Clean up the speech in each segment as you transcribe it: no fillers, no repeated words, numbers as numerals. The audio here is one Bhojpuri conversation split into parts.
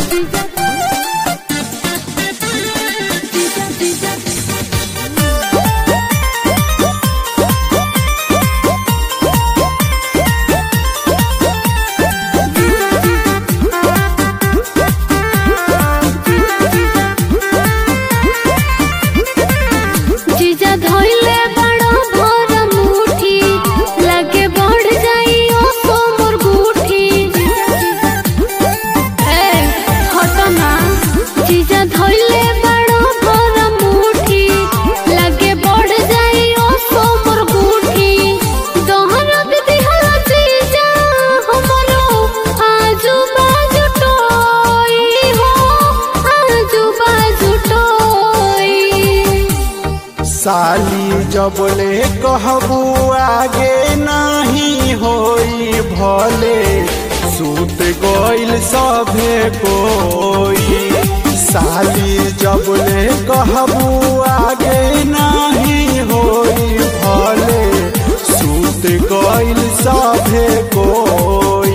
साली जबले कहबू आगे नहीं होई भले सूत गइल सभे कोई। साली जबले कहबू आगे नहीं होई भले सूत गइल सभे कोई।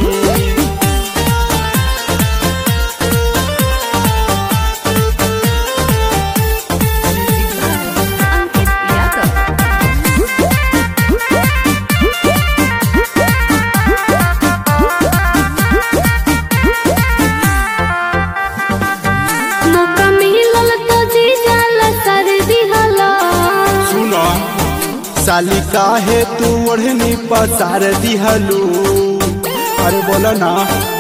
साली काहे तू ओढ़नी पसार दिहलू, अरे बोलो ना।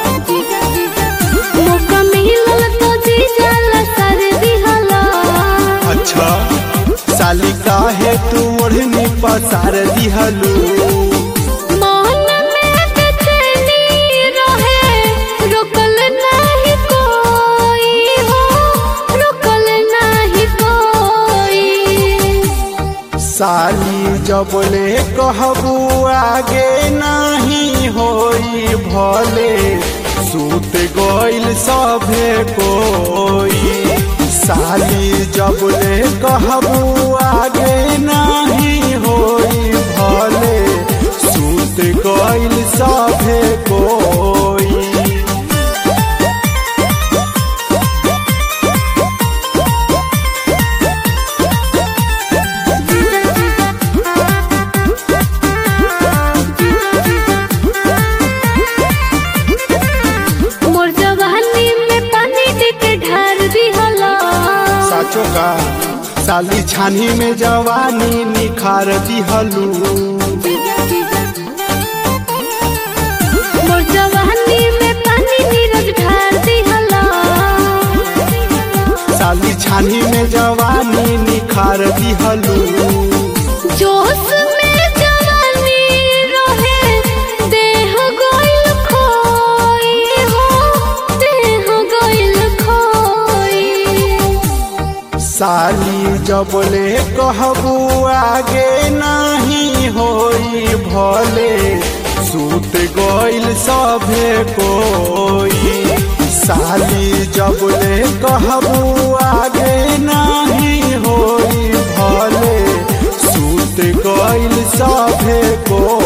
मौका मिलल तो जीजा लसर दिहला। अच्छा साली काहे तू ओढ़नी पसार दिहलू। मन में बेचैनी रहे रोकल नहीं कोई हो, रोकल नहीं कोई। साली जबले कहबू आगे नहीं होई भले सूत गइल सभे कोई। साली जबले कहबू आगे नहीं होई भले सूत गइल सभे कोई। का साली छानी में जवानी निखार दिहलू। मोर जवानी में पानी नीरज ढार दिहला। साली छानी में जवानी निखार दिहलू। जोश में जवानी रहे देह गइल खोई हो, देह गइल खोई। साली जबले कहबू आगे नहीं होई भले सूत गइल सभे कोई। साली जबले कहबू आगे नहीं होई भले सूत गइल सभे कोई।